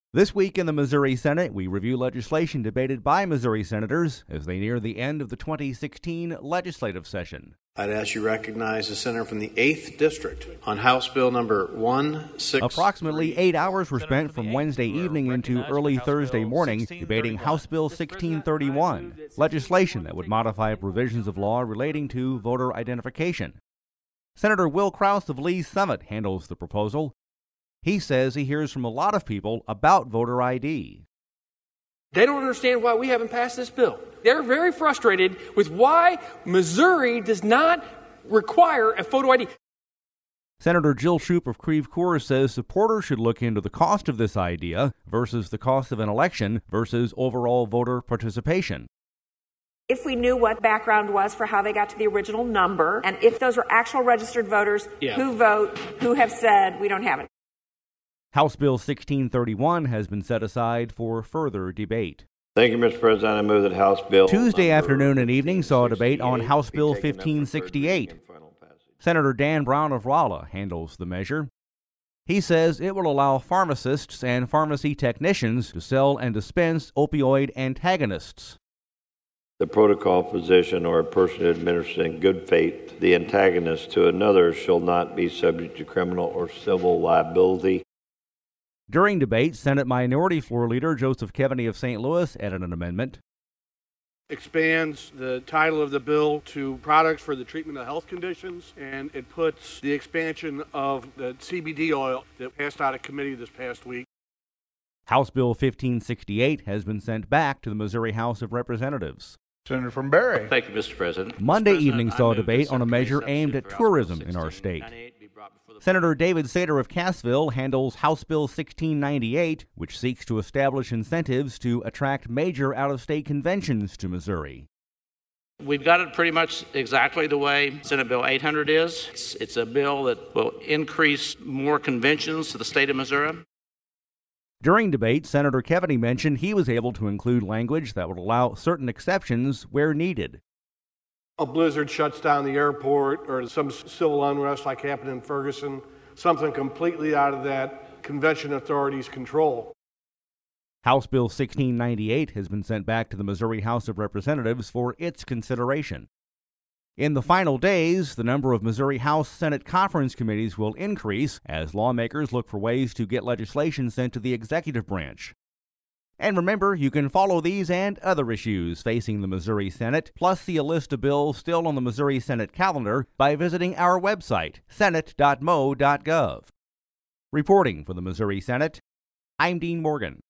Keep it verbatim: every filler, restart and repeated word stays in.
This week in the Missouri Senate, we review legislation debated by Missouri senators as they near the end of the twenty sixteen legislative session. I'd ask you to recognize the senator from the eighth District on House Bill number one sixty-three. Approximately eight hours were spent from Wednesday evening into early Thursday morning debating House Bill sixteen thirty-one, legislation that would modify provisions of law relating to voter identification. Senator Will Kraus of Lee's Summit handles the proposal. He says he hears from a lot of people about voter I D. They don't understand why we haven't passed this bill. They're very frustrated with why Missouri does not require a photo I D. Senator Jill Shoup of Creve Coeur says supporters should look into the cost of this idea versus the cost of an election versus overall voter participation. If we knew what background was for how they got to the original number, and if those were actual registered voters yeah. who vote, who have said we don't have it. House Bill sixteen thirty-one has been set aside for further debate. Thank you, Mister President. I move that House Bill... Tuesday afternoon and evening saw a debate on House Bill fifteen sixty-eight. Senator Dan Brown of Rolla handles the measure. He says it will allow pharmacists and pharmacy technicians to sell and dispense opioid antagonists. The protocol physician or a person administering in good faith the antagonist to another shall not be subject to criminal or civil liability. During debate, Senate Minority Floor Leader Joseph Keaveney of Saint Louis added an amendment. Expands the title of the bill to products for the treatment of health conditions, and it puts the expansion of the C B D oil that passed out of committee this past week. House Bill fifteen sixty-eight has been sent back to the Missouri House of Representatives. Senator from Barry. Thank you, Mister President. Monday Mister evening President, saw a debate on a measure aimed at tourism in our state. Senator David Sater of Cassville handles House Bill sixteen ninety-eight, which seeks to establish incentives to attract major out-of-state conventions to Missouri. We've got it pretty much exactly the way Senate Bill eight hundred is. It's, it's a bill that will increase more conventions to the state of Missouri. During debate, Senator Keaveney mentioned he was able to include language that would allow certain exceptions where needed. A blizzard shuts down the airport, or some civil unrest like happened in Ferguson, something completely out of that convention authority's control. House Bill sixteen ninety-eight has been sent back to the Missouri House of Representatives for its consideration. In the final days, the number of Missouri House Senate conference committees will increase as lawmakers look for ways to get legislation sent to the executive branch. And remember, you can follow these and other issues facing the Missouri Senate, plus see a list of bills still on the Missouri Senate calendar by visiting our website, senate dot mo dot gov. Reporting for the Missouri Senate, I'm Dean Morgan.